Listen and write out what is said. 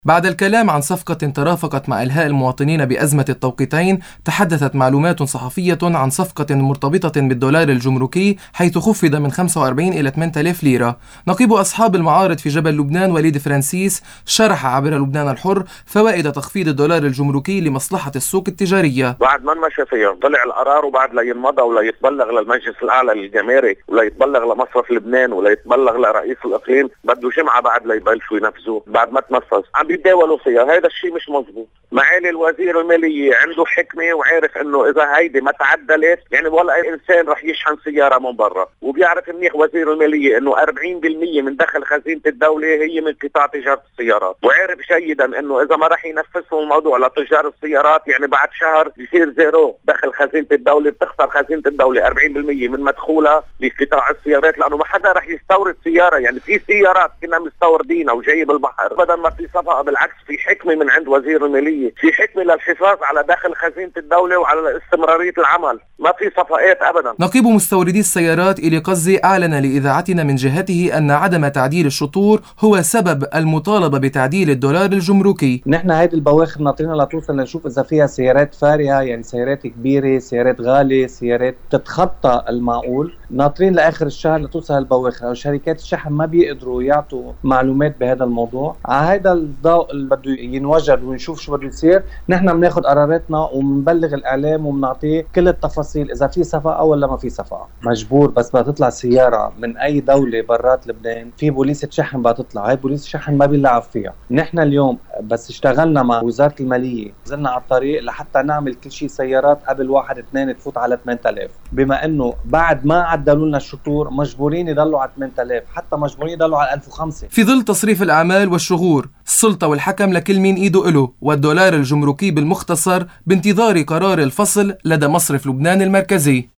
بعد الكلام عن صفقة ترافقت مع إلهاء المواطنين بأزمة التوقيتين، تحدثت معلومات صحفية عن صفقة مرتبطة بالدولار الجمركي، حيث خفض من 45 إلى 8000 ليرة. نقيب أصحاب المعارض في جبل لبنان وليد فرانسيس شرح عبر لبنان الحر فوائد تخفيض الدولار الجمركي لمصلحة السوق التجارية. بعد ما مشى فيها طلع القرار، وبعد لا ينمضى ولا يتبلغ للمجلس الأعلى للجمارك ولا يتبلغ لمصرف لبنان ولا يتبلغ لرئيس الإقليم، بده جمعة بعد لا يبلشوا ينفذوه بعد ما تنفذ. يتداولوا فيها. هذا الشيء مش مزبوط. معالي الوزير المالية عنده حكمة وعارف انه اذا هيدي ما تعدلت يعني ولا انسان رح يشحن سيارة من برا، وبيعرف منيح وزير المالية انه 40% من دخل خزينة الدولة هي من قطاع تجارة السيارات، وعارف جيدا انه اذا ما رح ينفذوا الموضوع لتجار السيارات يعني بعد شهر يصير زيرو دخل خزينة الدولة، بتخسر خزينة الدولة 40% من مدخولها لقطاع السيارات، لانه ما حدا رح يستورد سيارة. يعني في سيارات كنا مستوردينها وجاي بالبحر، بدل ما في صفقة بالعكس في حكمة من عند وزير المالية، في حكمة للحفاظ على دخل خزينة الدولة وعلى استمرارية العمل، ما في صفقات أبدا. نقيب مستوردي السيارات إلي قزي أعلن لإذاعتنا من جهته أن عدم تعديل الشطور هو سبب المطالبة بتعديل الدولار الجمركي. نحن هيدي البواخر ناطرينها لتوصل لنشوف إذا فيها سيارات فارهة، يعني سيارات كبيرة، سيارات غالية، سيارات تتخطى المعقول. ناطرين لآخر الشهر لتوصل البواخر. شركات الشحن ما بيقدروا يعطوا معلومات بهذا الموضوع. على هذا الضوء اللي بده ينوجد ونشوف شو بده يصير، نحن بناخذ قراراتنا وبنبلغ الإعلام وبنعطيه كل التفاصيل إذا في صفقة ولا ما في صفقة. مجبور بس بتطلع سيارة من أي دولة برات لبنان في بوليسة شحن بتطلع، هاي بوليسة شحن ما بيلعب فيها. نحن اليوم بس اشتغلنا مع وزارة المالية، نزلنا على الطريق لحتى نعمل كل شيء سيارات قبل 1/2 تفوت على 8000، بما إنه بعد ما عدلوا لنا الشطور مجبورين يضلوا على 8000، حتى مجبورين يضلوا على 1005. في ظل تصريف الأعمال والشغور، السلطة والحكم لكل مين إيده إله، والدولار الجمركي بالمختصر بانتظار قرار الفصل لدى مصرف لبنان المركزي.